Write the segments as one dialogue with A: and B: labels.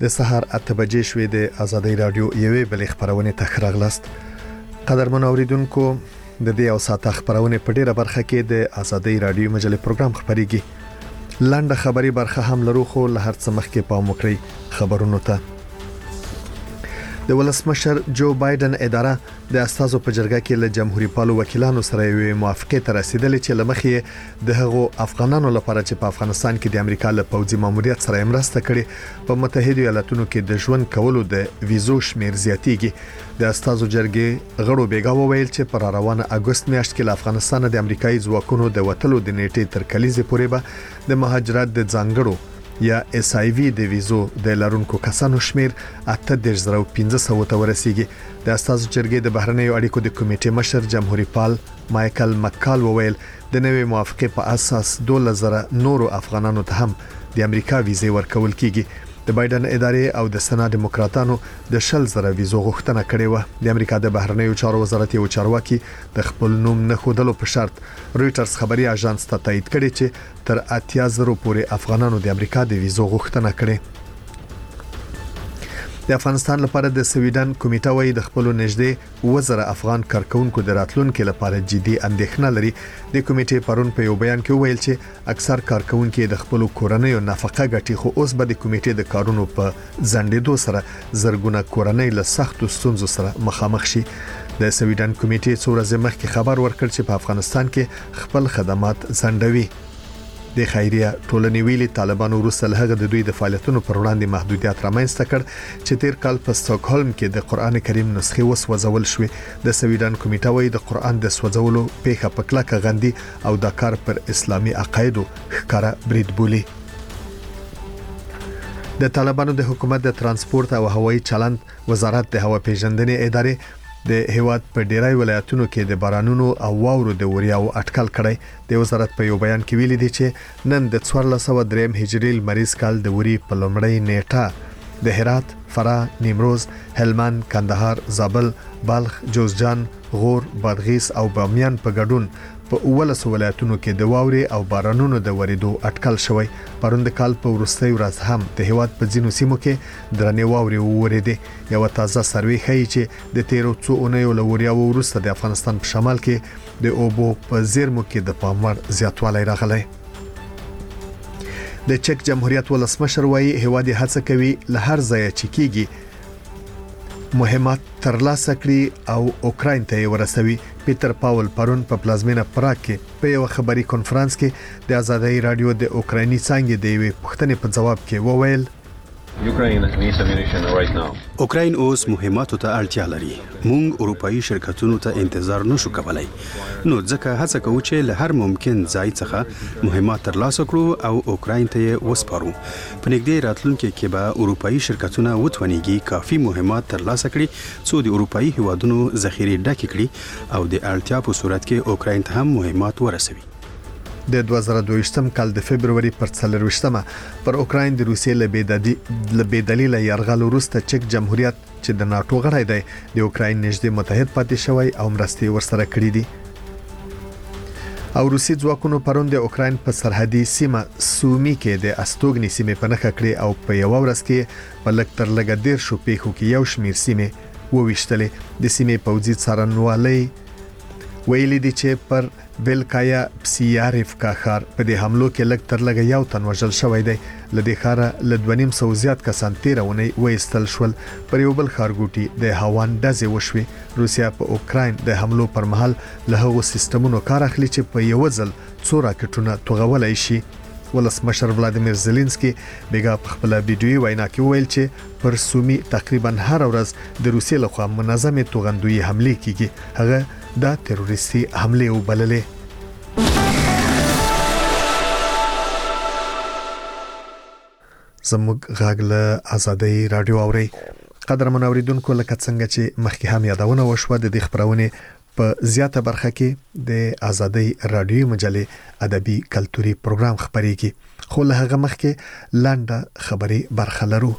A: د سهار 8 بجې شوې د آزادۍ رادیو یوې بلې خبرونه ته راغلاست. قدرمن اوریدونکو د دې او ساعت خبرونه په ډیره برخه کې د آزادۍ رادیو مجلې پروګرام خبريږي. لاندې خبري برخه هم لرو خو له هر څه مخکې پام وکړئ خبرونو ته. د ولسمشر جو بایدن اداره د استازو په جرګه کې له جمهوریت پالو وکیلانو سره یو موافقه ته رسیدلې چې لمخې د هغو افغانانو لپاره چې په افغانستان کې د امریکا له پوځي ماموریت سره مرسته کړي په متحده ایالاتونو کې د ژوند کولو د ویزو شمیر زیاتیږي. د استازو جرګې غړو بیګا وویل چې پر روانه اگست میاشت کې له افغانستان د امریکایي ځواکونو د وټلو د نیټې تر کلیزې پورې به د مهاجرت د ځانګړو یا اس ای وی د ویزو د لارونکو کسانو شمیر 8500 ته ورسیږي. د استازو جرګې د بهرنیو اړیکو د کمیټې مشر جمهوریت پال مایکل مکال وویل د نوې موافقه په اساس 2000 نورو افغانانو ته هم د امریکا ویزه ورکول کیږي. د بایدن ادارې او د سنا ډیموکراتانو د 10,000 ویزو غوښتنه کړې و. د امریکا د بهرنیو چارو وزارت یو چارواکي د خپل نوم نه خودلو په شرط رويټرز خبري اژانس ته تایید کړي چې تر 80,000 پورې افغانانو د امریکا د ویزو غوښتنه کړې. د افغانستان لپاره د سویډن کمیټه وایي د خپل نږدې 1000 افغان کارکونکو د راتلونکو لپاره جدي اندېښنه لري. د کمیټې پرون په یو بیان کې ویل چې اکثر کارکونکو د خپل کورنۍ نفقه ګټي خو اوس به د کمیټې د کارونو په ځنډېدو سره زرګونه کورنۍ له سختو ستونزو سره مخامخ شي. د سویډن کمیټې څو ورځې مخکې خبر ورکړ چې په افغانستان کې خپل خدمات ځنډوي. د خیریه ټولنې ویلي طالبانو وروسته له هغه د دوی د فعالیتونو پر وړاندې محدودیت رامنځته کړ چې تیر کال په سټاکهولم کې د قران کریم نسخې وسوځول شوې. د سویډن کمیټه وايي د قران د سوځولو پیښه په کلکه غندي او د کار پر اسلامي عقایدو ښکارا برید بولي. د طالبانو د حکومت د ترانسپورت او هوایي چلند وزارت د هوا پیژندنې ادارې د هیواد په ډیری ولایتونو کې د بارانونو او واورو د وریاو اټکل کړی. د وزارت په یو بیان کې ویلي دی چې نن د 1403 هجری لمریز کال د وری په لومړۍ نیټه د هرات، فراه، نیمروز، هلمند، کندهار، زابل، بلخ، جوزجان، غور، بادغیس او بامیان په ګډون په 19 ولایتونو کې د واوري او بارانونو د وریدو اټکل شوی. پروند کال په ورستۍ ورځ هم د هیواد په ځینو سیمو کې درنې واوري وریدې. یو تازه سروې ښیي چې د 13 اونیو له وریاو وروسته د افغانستان په شمال کې د اوبو په زیرمو کې د پاموړ زیاتوالی راغلی. د چک جمهوریت ولسمشر وایي هیواد هڅه کوي له هر ځای چې کیږي مهمات ترلاسه کړي او اوکراین ته ورسوي. پیټر پاول پرون په پلازمینه پراګ کې په یو خبري کانفرنس کې د آزادۍ رادیو د اوکرایني څنګه د یوې پوښتنې په جواب کې وویل
B: اوکراین اوس مهماتو ته اړتیا لري. موږ اروپאי شرکتونو ته انتظار نشو کولای. نو ځکه هڅه کوو چې له هر ممکن ځای څخه مهمات ترلاسه کړو او اوکراین ته وسپارو. په نږدې راتلونکي کې به اروپאי شرکتونه وتونیږي کافي مهمات ترلاسه کړي څو د اروپאי هیوادونو ذخیره ډکې کړي او د اړتیا په صورت کې اوکراین ته هم مهمات ورسوي.
A: د 2022 کال د فبرवरी پر 24مه پر اوکراین د روسیې له بېدلیله یرغل وروسته چک جمهوریت چې د ناتو غړی دی د اوکراین نږدې متحد پاتې شوی او مرستې ورسره کړې دي. او روسي ځواکونو پرون د اوکراین په سرحدي سیمه سومي کې د استوګني سیمه په نخښه کړې او په یو ورځ کې په لږ تر لږه 10 پیښو کې یو شمیر سیمه وویشتلې. د سیمه پوځي څارنوالۍ ویلي دي چې پر بلکایا پسیاریفکا ښار په دې حملو کې لږ تر لږه یو تن وژل شوی دی. له دې ښاره له 250 زیات کسان تیرونی وایستل شول. پر یو بل ښارګوټي د هاوان ډزې وشوي. روسیا په اوکراین د حملو پر مهال له هغو سیستمونو کار اخلي چې په یو ځل څو راکټونه توغولای شي. ولسمشر ولادیمیر زيلنسکي بیګا په خپل ویډیوي وینا کې ویل چې پر سومي تقریبا هر ورځ د روسیې لخوا منظمه توغندوی حمله کیږي. هغه دا تروریستي حمله وبللې. زموږ غږ له آزادۍ رادیو اوري. قدرمن اوریدونکو لکه څنګه چې مخکې هم یادونه وشوه د دې خبرونه په زیاته برخه کې د آزادۍ رادیو مجلې ادبي کلتوري پروګرام خبريږي. خو له هغه مخکې لاندې خبري برخه لرو.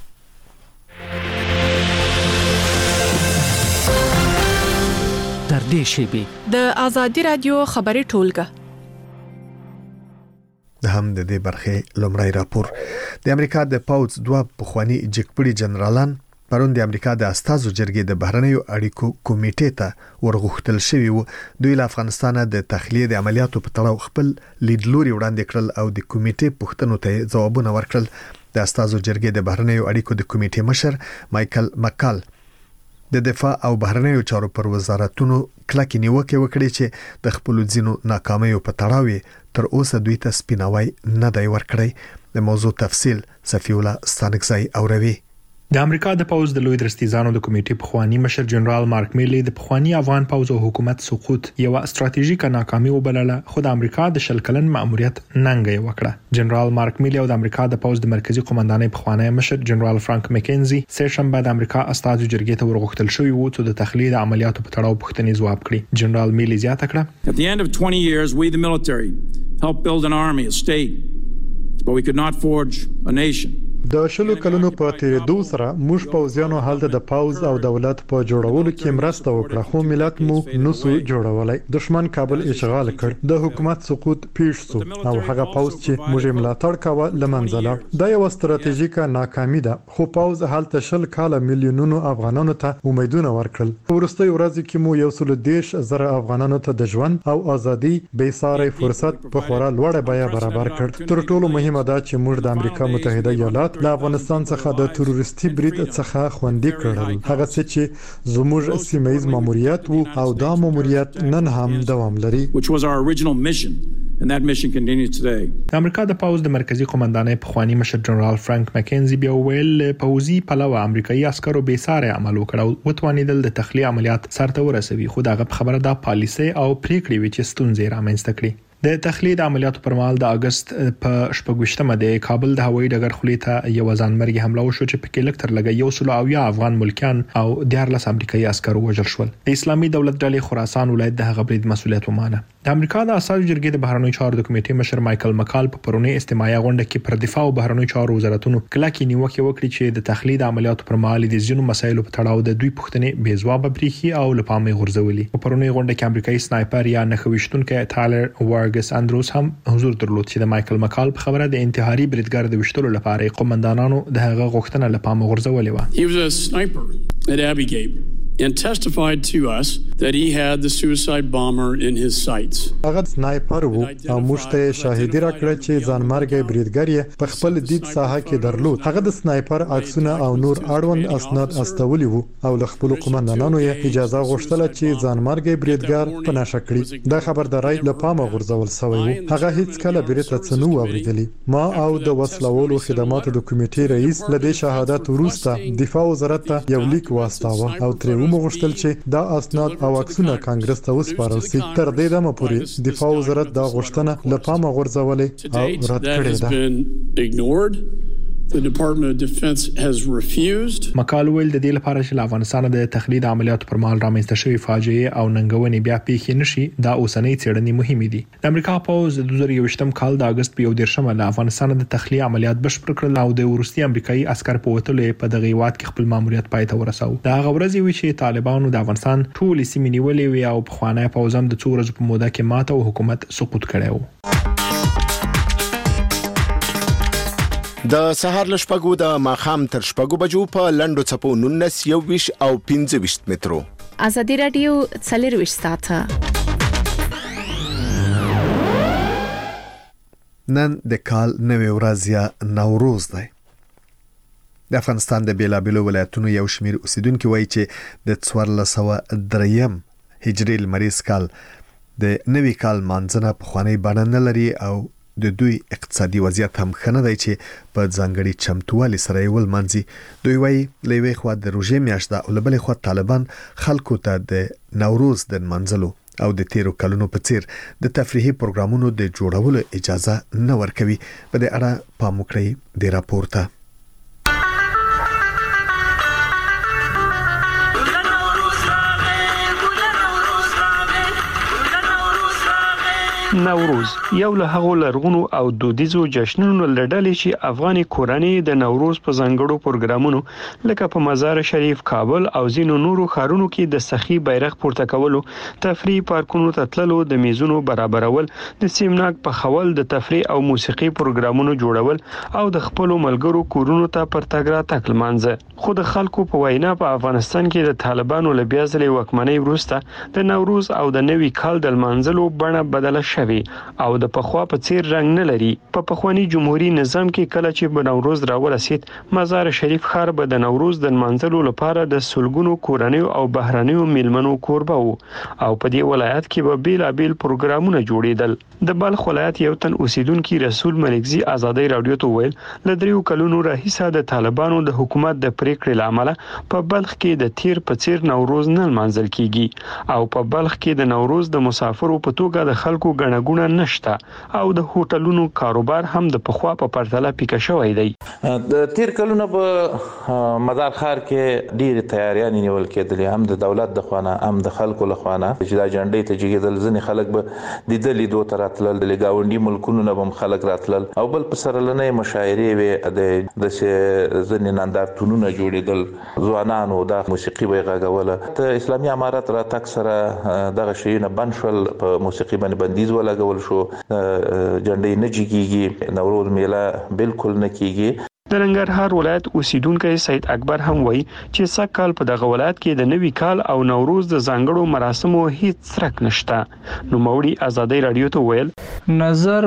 C: تر دې شی د آزادۍ رادیو خبري ټولګه
A: د هم د دې برخې لومړی راپور. د امریکا د پاوز دوه پخوانی جګپړي جنرالان پرون د امریکا د استازو جرګې د بهرنیو اړیکو کمیټې ته ورغښتل شوی وو. دوی له افغانستان د تخلیه د عملیاتو په تړاو خپل لیدلوري وړاندې کړل او د کمیټې پوښتنو ته ځوابونه ورکړل. د استازو جرګې د بهرنیو اړیکو د کمیټې مشر مایکل مکال د دفاع او بهرنیو چارو پر وزارتونو کلکې نیوکه وکړي چې د خپل ځینو ناکامیو په تړاو تر اوسه دوی ته سپیناوی نه دی ورکړی. د موضوع تفصیل صفی الله ستانکزی اوروي.
D: د امریکا د پوز د لوی درستیزانو د کمیټې پخوانی مشر جنرال مارک میلی د پخوانی افغان پوز او حکومت سقوط یو استراتیژیک ناکامي وبلله، خو د امریکا د شلکلن مأموریت ننګي وکړه. جنرال مارک میلی او د امریکا د پوز د مرکزی قومندانۍ پخوانی مشر جنرال فرانک مکینزي سه شنبه د امریکا استازو جرګې ته ورغښتل شوی وو چې د تخلیه د عملیاتو په تړاو پوښتنې ځواب کړي. جنرال میلی زیاته کړه:
E: At the end of 20 years we the military helped build an army, a state, but we could not forge a nation.
F: د شلو کلونو په تیریدو سره موږ پوځیانو هلته د پاوز او دولت په جوړولو کې مرسته وکړه، خو ملت مو نسو جوړولای. دشمن کابل اشغال کړ، د حکومت سقوط پیښ شو او هغه پاوز چې موږ ملاتړ کاوه لمنځه لاړ. دا یو استراتیژیک ناکامي ده، خو پاوز هلته شل کاله میلیونونو افغانانو ته امیدونه ورکړل. ورستي ورځ کې مو 110,000 افغانانو ته د ژوند او ازادي بې ساري فرصت په خورا لوړه بیه برابر کړ. تر ټولو مهمه ده چې موږ د امریکا متحده ایالات له افغانستان څخه د تروریستي برید څخه خوندي کړل، هغه څه چې زموږ سیمایي ماموریت وو او دا ماموریت نن هم دوام لري.
E: And that mission continues today.
D: د امریکا د پاوز د مرکزی قومندانۍ پخوانی مشر جنرال فرانک مکینزي بیا ویل پوزي پلوه امریکایي عسکرو بې ساري عمل وکړ او وتوانیدل د تخلیه عملیات سرته ورسوي، خو دغه خبره د پالیسي او پریکړې وچ ستونزې رامنځته کړې. د تخلیه د عملیاتو پر مهال د اگست په 28مه د کابل د هوایي ډګر خولې ته یو ځانمرګي حمله وشو چې په کې لکټر لګي 100 افغان ملکیان او 14 امریکایي عسکر وژل شول. د اسلامي دولت ډلې خراسان ولایت د هغه برید مسؤلیت ومانه. د امریکا د اساسي جرګې د بهرنیو چارو د کمیټې مشر مایکل مکال په پرونی استماعي غونډه کې پر دفاع او بهرنیو چارو وزارتونو کلکې نیوکه وکړي چې د تخلیه د عملیاتو پر مهال د ځینو مسایلو په تړاو د دوی پوښتنې بې ځواب بریخي او لپامې غورځولي. په پرونی غونډه کې امریکایي سنایپر یا نخويشتونکو ټایلر وارګس اندروس هم حضور درلود چې د مایکل مکال په خبره د انتحاري بریدګر د وشتلو لپاره قومندانانو د هغه غوښتنه لپامه غورځولې و.
E: He was a sniper at Abbey Gate and testified to us that he had the suicide bomber in his sights.
F: هغه سنایپر وو او موږ ته شاهدی راکړه چې ځانمرګي بریدګر یې په خپل دید ساحه کې درلود. هغه د سنایپر عکسونه او نور اړوند اسناد استولي وو او له خپل قومندانانو یې اجازه غوښتله چې ځانمرګي بریدګر په نشه کړي. دا خبرداري له پامه غورځول شوی وو. هغه هیڅ کله بیرته څنو اوریدلی. ما او د وسلوالو خدماتو د کمیټې رئیس له دې شهادت وروسته دفاع وزارت ته یو لیک واستاوه او تر مغشتل چې دا اسناد او عکسونه کانګرس ته وسپارل شي. تر دې دمه پورې دفاع وزارت دا غوښتنه لپاره غورځولې او رد کړې ده.
E: The Department of Defense has refused.
D: مکال ویل د دې لپاره چې افغانستان د تخلیه عملیاتو پر مهال رامنځته شوی فاجعه او ننګونې بیا پیښې نشي دا اوسنۍ څېړنې مهمه دي. د امریکا پوز د 2021م کال د اگست په 1 له افغانستان د تخلیه عملیات بشپړ کړل او د روسي امریکایي عسكر په وټلې په دغه هیواد کې خپل ماموریت پای ته ورساو. دا غوړځي وی چې طالبانو د افغانستان ټول سیمې نیولې وی او په خوانه پوزم د 2 ورځې په موده کې ماته او حکومت سقوط کړي وو.
G: د سهار لشپګو د ماخام تر شپګو بجو په لندو چپو 19 او 25 مترو.
H: ازادي رادیو څلرويش ساعته.
A: نن د کال 9 ورځ یا نوروز دی. د افغانستان د بیلابیلو ولایتونو یو شمیر اوسیدونکو وایي چې د 1403 هجری لمریز کال د نوي کال مانځنه په خواني باندې نه لري او د دوی اقتصادي وضعیت هم خنه دی چې په ځانګړي چمتووالي سره یې ولمانځي. دوی وایي لوي خو د روژې میاشت ده او لبلې خو طالبان خلکو ته د نوروز د منځلو او د تیرو کلونو په څیر د تفریحي پروګرامونو د جوړولو اجازه نه ورکوي. په دې اړه پام وکړئ د راپور ته.
I: نوروز یو له هغو لرغونو او دودیزو جشنونو لړلې چې افغاني کورنۍ د نوروز په ځانګړو پروګرامونو لکه په مزار شریف، کابل او ځینو نورو ښارونو کې د سخي بیرغ پورته کولو، تفریح پارکونو ته تللو، د میزونو برابرول، د سیمناک پخول، د تفریح او موسیقي پروګرامونو جوړول او د خپل ملګرو کورونو ته پر تګ راتګ لمانځه. خو د خلکو په وینا په افغانستان کې د طالبانو له بیا ځلې واکمنۍ وروسته د نوروز او د نوي کال د لمانځلو بڼه بدله شوې او د پخوا په څیر رنګ نه لري. په پخوانی جمهوریت نظام کې کله چې به نوروز راورسید، مزار شریف ښار به د نوروز د لمانځلو لپاره د سلګونو کورنیو او بهرنیو میلمنو کوربه وو او په دې ولایت کې به بیلابیل پروګرامونه جوړیدل. د بلخ ولایت یو تن اوسیدونکو رسول ملکزي آزادۍ رادیو ته ویل، له 3 کلونو راهیسه د طالبانو د حکومت د پریکړې لامل په بلخ کې د تیر په څیر نوروز نه لمانځل کیږي او په بلخ کې د نوروز د مسافرو په توګه د خلکو ګڼه نشته او د هوټلونو کاروبار هم د پخوا په پرتله پیکه شوی دی.
J: د تیر کلونو په مزار ښار کې ډېر تیاریانې نیول کېدلې، هم د دولت د خوانه هم د خلکو له خوانه چې دا جنډې ته جګېدل. ځینې خلک به د لیدو ته راتلل، د ګاونډي ملکونو نه هم خلک راتلل او بل په سرلنې مشاعرې وې، د ځینې نندارتونونه جوړېدل، ځوانانو د موسیقي به غږوله. د اسلامي امارت راتګ سره دغه شیونه بند شول، په موسیقي باندې بندیز ولګول شو، جنډې نه جګیږي، نوروز میله بالکل نه کیږي.
I: د ننګرهار ولایت اوسیدونکو سید اکبر هم وایي چې سږکال په دغه ولایت کې د نوي کال او نوروز د ځانګړو مراسمو هیڅ څرک نشته. نو موري آزادۍ رادیو ته ویل،
K: نظر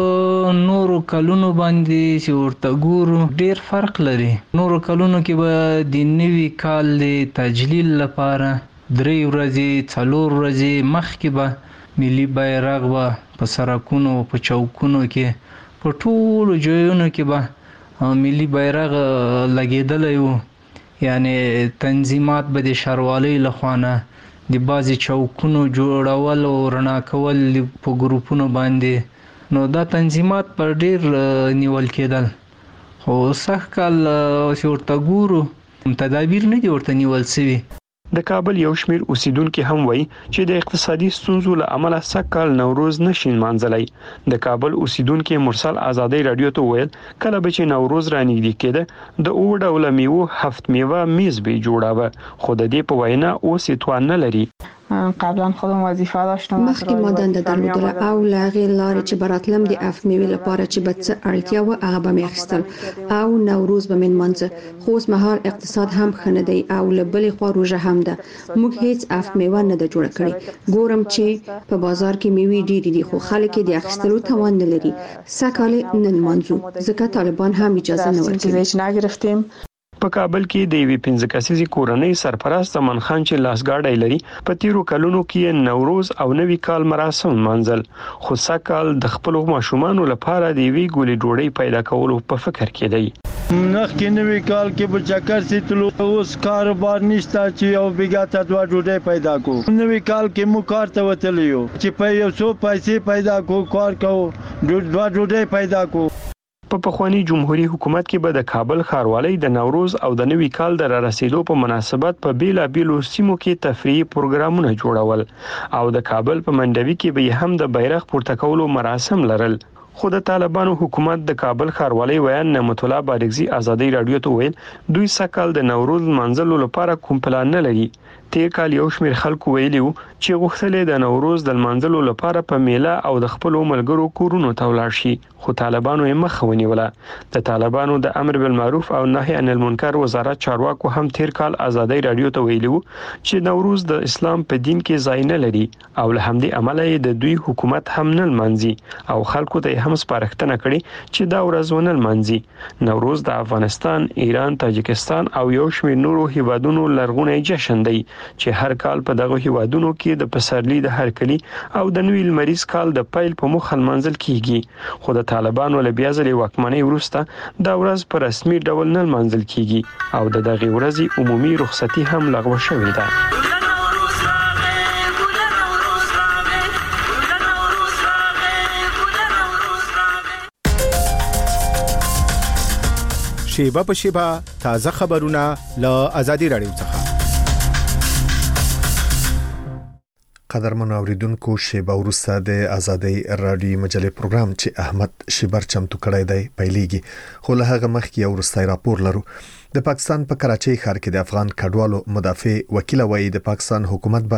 K: په نورو کلونو باندې چې ورته ګورو ډیر فرق لري. نورو کلونو کې به د نوي کال د تجلیل لپاره 3 ورځې 4 ورځې مخکې به ملي بیرغ به په سرکونو په چوکونو کې په ټولو ځایونو کې به ملي بیرغ لګیدلی وو. یعنی تنظیمات به د ښاروالۍ لخوانه د بعضې چوکونو جوړول او رڼا کول په ګروپونو باندې، نو دا تنظیمات پر ډیر نیول کېدل. خو سږکال چې ورته ګورو تدابیر نه دي ورته نیول سوي.
I: د کابل یو شمیر اوسیدونکو هم وایي چې د اقتصادي ستونزو له امله سږکال نوروز نشي لمانځلی. د کابل اوسیدونکو مرسل آزادۍ رادیو ته ویل، کله به چې نوروز رانږدې کېده د 7 ډوله میوو 7 میوه میز به جوړاوه، خو د دې په وینا اوس یې توان نه لري.
L: قبلا خودم وظیفه داشتم،
M: مخکې ما دنده درلودله او له هغې لارې چې به راتلم د 7 میوې لپاره چې به څه اړتیا وه هغه به مې اخیستل او نوروز به مې لمانځه. خو اوس مهال اقتصاد هم ښه نه دی او له بلې خوا روژه هم ده. موږ هیڅ 7 میوه نه ده جوړه کړې. ګورم چې په بازار کې میوې ډېرې دي خو خلک یې د اخیستلو توان نه لري. سږکال یې نه لمانځو ځکه طالبان هم اجازه نه ورکوي.
I: په کابل کې د یوې 15 کسیزې کورنۍ سرپرست امن خان چې لاسګاډی لري، په تیرو کلونو کې نوروز او نوي کال مراسم منځل، خو سږکال د خپل ماشومانو لپاره د یوې ګولې ډوډۍ پیدا کولو په فکر کې دی.
N: نخکې نوي کال کې به چکر سي تلو، اوس کاروبار نشته چې یو بیګا ته 2 ډوډۍ پیدا کو. نوي کال کې مو کار ته وتلیو چې په یو څو پیسې پیدا کو، کار کو، 2 ډوډۍ پیدا کو.
I: په پخوانی جمهوریت حکومت کې به د کابل ښاروالۍ د نوروز او د نوي کال د رارسېدو په مناسبت په بیلابیلو سیمو کې تفریحي پروګرامونه جوړول او د کابل په منډوي کې به هم د بیرغ پورته کولو مراسم لرل. خو د طالبانو حکومت د کابل ښاروالۍ ویان نعمت الله بارګزي آزادۍ رادیو ته ویل، دوی سږکال د نوروز منځلو لپاره کوم پلان نه لري. تیر کال یو شمیر خلکو ویلي وو چې غوښتل د نوروز د لمانځلو لپاره په میله او د خپل ملګرو کورونو ته ولاړ شي، خو طالبانو یې مخه ونیوله. د طالبانو د امر بالمعروف او نهي عن المنکر وزارت چارواکو هم تیر کال آزادۍ رادیو ته ویلي وو چې نوروز د اسلام په دین کې ځای نه لري او له همدې امله یې د دوی حکومت هم نه لمانځي او خلکو ته هم سپارښتنه کړې چې دا ورځ ونه لمانځي. نوروز د افغانستان، ایران، تاجکستان او یو شمیر نورو هیوادونو لرغونی جشن دی چې هر کال په دغه هیوادونو کې د پسرلي د هرکلي او د نوي لمریز کال د پیل په مخ لمانځل کیږي. خو د طالبانو له بیا ځلې واکمنۍ وروسته دا ورځ په رسمي ډول نه لمانځل کیږي او د دغه ورځې عمومي رخصتي هم لغوه شوې ده.
O: شیبه په شیبه تازه خبرونه له آزادۍ رادیو څخه.
A: قدرمن اوریدونکو شیبه ورسته د ازادي رادیو مجلې پروګرام چې احمد شیبر چمتو کړی دی پیلېږي خو له هغه مخکې یو ورستای راپور لرو د پاکستان په کراچۍ ښار کې د افغان کډوالو مدافع وکیل وایي د پاکستان حکومت به